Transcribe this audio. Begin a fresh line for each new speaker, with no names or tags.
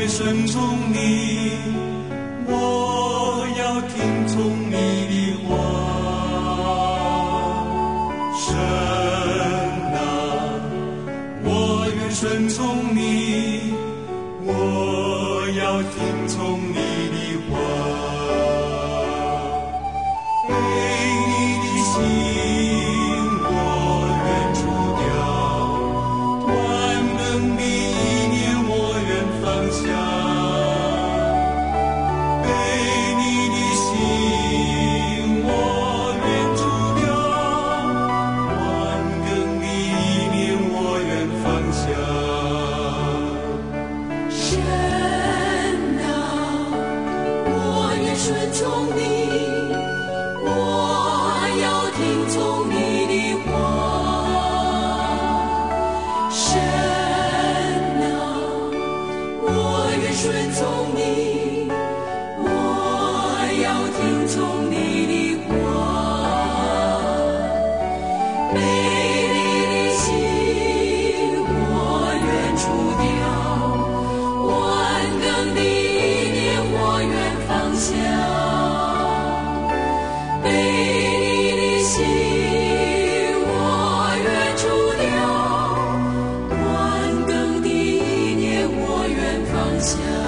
愿顺从你，我要听从你的话。神啊，我愿顺从你，我要听从你的话。背你的心我愿除掉，万能的意念我愿放下。背你的心我愿除掉，万能的意念我愿放下。
神啊，我愿顺从你，我要听从你的话。神啊，我愿顺从你，我要听从你的话。背你的心我愿除掉，万更的意念我愿放下。背你的心我愿除掉，万更的意念我愿放下。